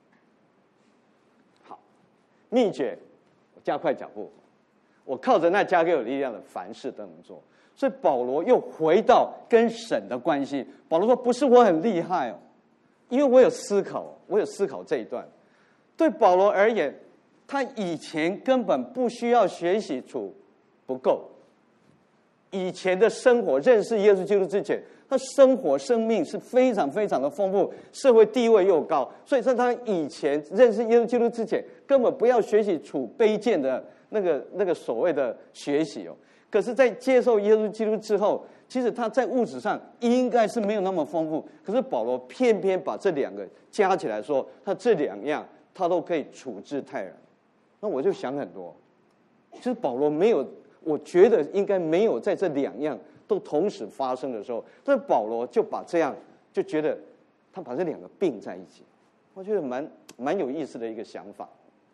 好，秘诀，加快脚步，我靠着那加给我力量的，凡事都能做。所以保罗又回到跟神的关系。保罗说：“不是我很厉害哦，因为我有思考，我有思考这一段。对保罗而言，他以前根本不需要学习出不够。”以前的生活，认识耶稣基督之前，他生活生命是非常非常的丰富，社会地位又高，所以在他以前认识耶稣基督之前，根本不要学习处卑贱的那个那个所谓的学习哦。可是，在接受耶稣基督之后，其实他在物质上应该是没有那么丰富，可是保罗偏偏把这两个加起来说，他这两样他都可以处之泰然。那我就想很多，其实保罗没有。我觉得应该没有在这两样都同时发生的时候，但保罗就把这样就觉得他把这两个并在一起，我觉得蛮蛮有意思的一个想法。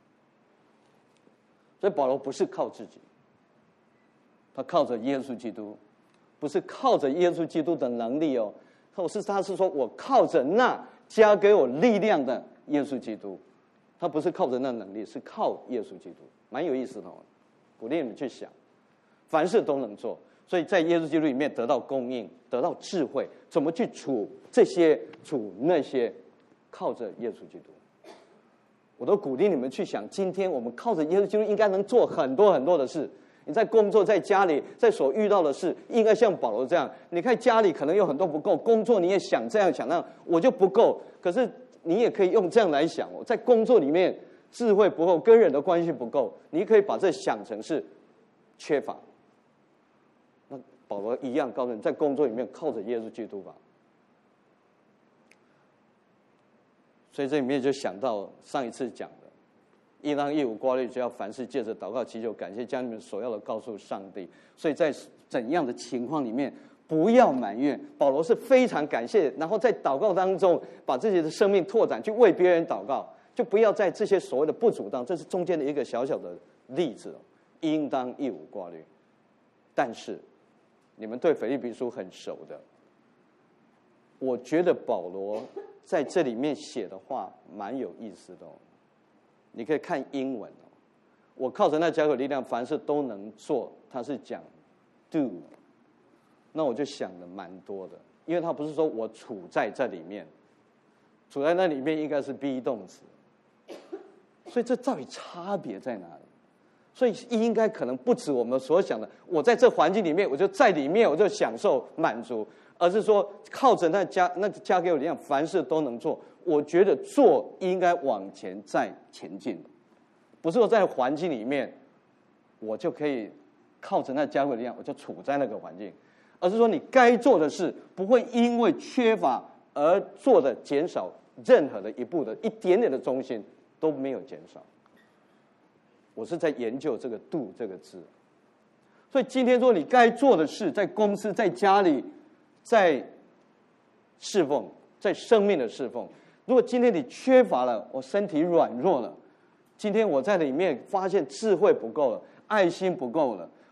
所以保罗不是靠自己，他靠着耶稣基督，不是靠着耶稣基督的能力哦，他是他是说我靠着那加给我力量的耶稣基督，他不是靠着那能力，是靠耶稣基督，蛮有意思的哦，鼓励你们去想。凡事都能做，所以在耶稣基督里面得到供应，得到智慧，怎么去处这些，处那些，靠着耶稣基督。我都鼓励你们去想，今天我们靠着耶稣基督，应该能做很多很多的事。你在工作，在家里，在所遇到的事，应该像保罗这样。你看家里可能有很多不够，工作你也想这样想那样，我就不够。可是你也可以用这样来想，我在工作里面智慧不够，跟人的关系不够，你可以把这想成是缺乏。保罗一样告诉你，在工作里面靠着耶稣基督吧。所以这里面就想到上一次讲的，应当一无挂虑，只要凡事借着祷告祈求感谢，将你们所要的告诉上帝。所以在怎样的情况里面，不要埋怨。保罗是非常感谢，然后在祷告当中把自己的生命拓展，去为别人祷告，就不要在这些所谓的不主当，这是中间的一个小小的例子哦。应当一无挂虑，但是。你们对腓立比书很熟的，我觉得保罗在这里面写的话蛮有意思的哦。你可以看英文哦。我靠着那加给我力量，凡事都能做。他是讲 do， 那我就想的蛮多的，因为他不是说我处在这里面，处在那里面应该是 be 动词，所以这到底差别在哪里？所以应该可能不止我们所想的，我在这环境里面，我就在里面，我就享受满足，而是说靠着那加那加给我力量，凡事都能做。我觉得做应该往前再前进，不是说在环境里面，我就可以靠着那加给我力量，我就处在那个环境，而是说你该做的事不会因为缺乏而做的减少任何的一步的一点点的忠心都没有减少。我是在研究这个“度”这个字，所以今天说你该做的事，在公司、在家里、在侍奉、在生命的侍奉，如果今天你缺乏了，我身体软弱了，今天我在里面发现智慧不够了，爱心不够了，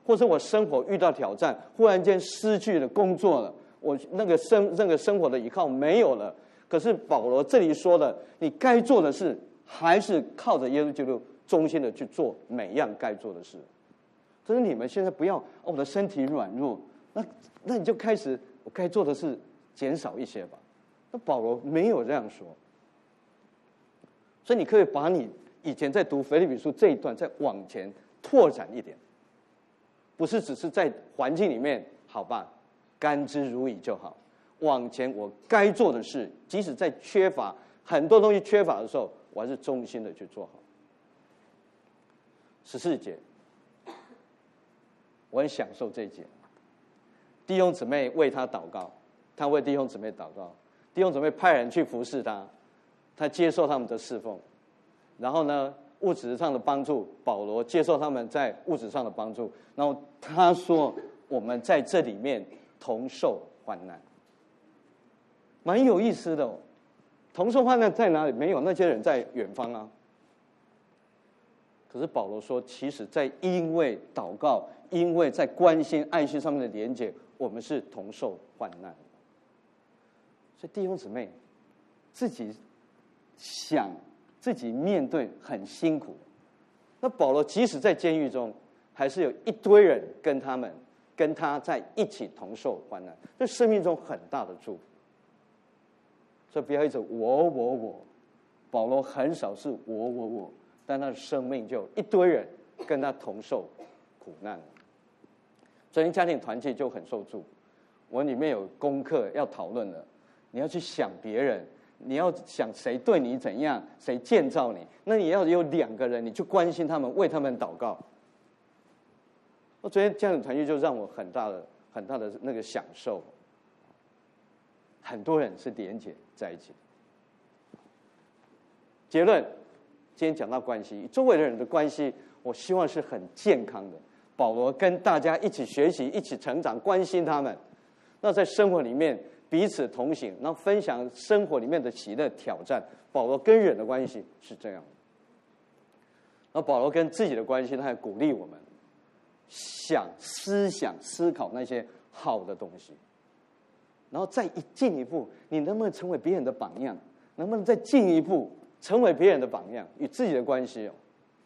或是我生活遇到挑战，忽然间失去了工作了，我那个生那个生活的依靠没有了。可是保罗这里说的，你该做的事，还是靠着耶稣基督忠心的去做每样该做的事。可是你们现在不要，哦，我的身体软弱，那那你就开始，我该做的事减少一些吧。那保罗没有这样说，所以你可以把你以前在读腓立比书这一段再往前拓展一点，不是只是在环境里面，好吧，甘之如饴就好。往前我该做的事，即使在缺乏很多东西缺乏的时候，我还是忠心的去做好。十四节，我很享受这一节，弟兄姊妹为他祷告，他为弟兄姊妹祷告，弟兄姊妹派人去服侍他，他接受他们的侍奉，然后呢，物质上的帮助，保罗接受他们在物质上的帮助，然后他说我们在这里面同受患难，蛮有意思的哦。同受患难在哪里？没有，那些人在远方啊。可是保罗说，其实在因为祷告，因为在关心爱心上面的连结，我们是同受患难。所以弟兄姊妹自己想自己面对很辛苦，那保罗即使在监狱中，还是有一堆人跟他们跟他在一起同受患难，这生命中很大的祝福。所以不要一直我我我，保罗很少是我我我，但他的生命就有一堆人跟他同受苦难。昨天家庭团契就很受助，我里面有功课要讨论的，你要去想别人，你要想谁对你怎样，谁建造你，那你要有两个人，你去关心他们，为他们祷告。我昨天家庭团契就让我很大的很大的那个享受，很多人是连结在一起。结论，今天讲到关系，周围的人的关系，我希望是很健康的。保罗跟大家一起学习，一起成长，关心他们。那在生活里面彼此同行，然后分享生活里面的喜乐、挑战。保罗跟人的关系是这样的。然后保罗跟自己的关系，他还鼓励我们想、思想、思考那些好的东西。然后再一进一步，你能不能成为别人的榜样？能不能再进一步成为别人的榜样？与自己的关系哦，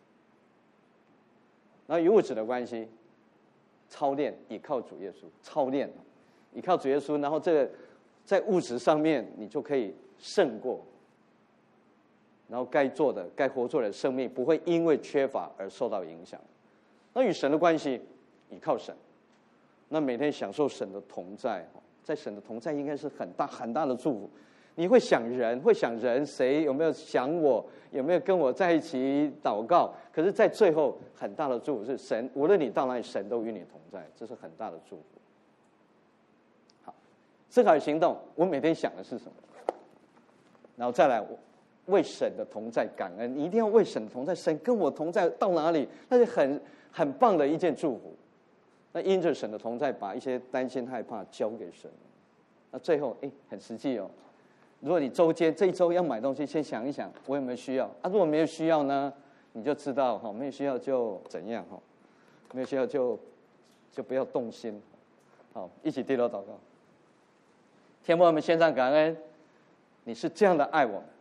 然后与物质的关系，操练倚靠主耶稣，操练倚靠主耶稣，然后这个在物质上面你就可以胜过，然后该做的、该活出来的生命不会因为缺乏而受到影响。那与神的关系，倚靠神，那每天享受神的同在。在神的同在应该是很大很大的祝福。你会想人，会想人谁有没有想我，有没有跟我在一起祷告？可是，在最后很大的祝福是神，无论你到哪里，神都与你同在，这是很大的祝福。好，思考与行动，我每天想的是什么？然后再来，我为神的同在感恩。你一定要为神的同在，神跟我同在，到哪里那是很很棒的一件祝福。那因着神的同在，把一些担心害怕交给神。那最后，哎，很实际哦。如果你周间这一周要买东西，先想一想我有没有需要啊？如果没有需要呢，你就知道哈，没有需要就怎样哈，没有需要就就不要动心。好，一起低头祷告。天父，我们献上感恩，你是这样的爱我们，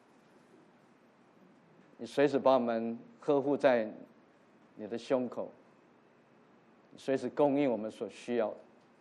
你随时把我们呵护在你的胸口。随时供应我们所需要的。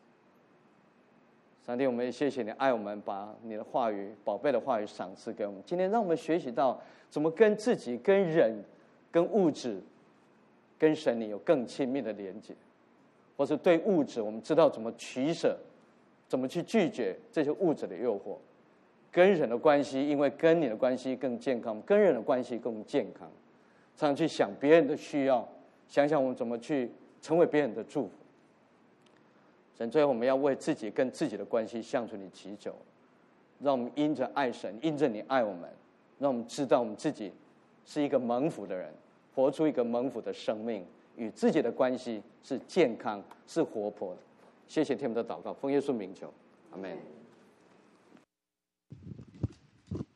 上帝，我们也谢谢你爱我们，把你的话语、宝贝的话语赏赐给我们。今天让我们学习到怎么跟自己、跟人、跟物质、跟神你有更亲密的连接，或是对物质我们知道怎么取舍，怎么去拒绝这些物质的诱惑。跟人的关系，因为跟你的关系更健康，跟人的关系更健康。常常去想别人的需要，想想我们怎么去成为别人的祝福。神，最后我们要为自己跟自己的关系向主你祈求，让我们因着爱神，因着你爱我们，让我们知道我们自己是一个蒙福的人，活出一个蒙福的生命，与自己的关系是健康是活泼的。谢谢天父的祷告，奉耶稣名求，阿们。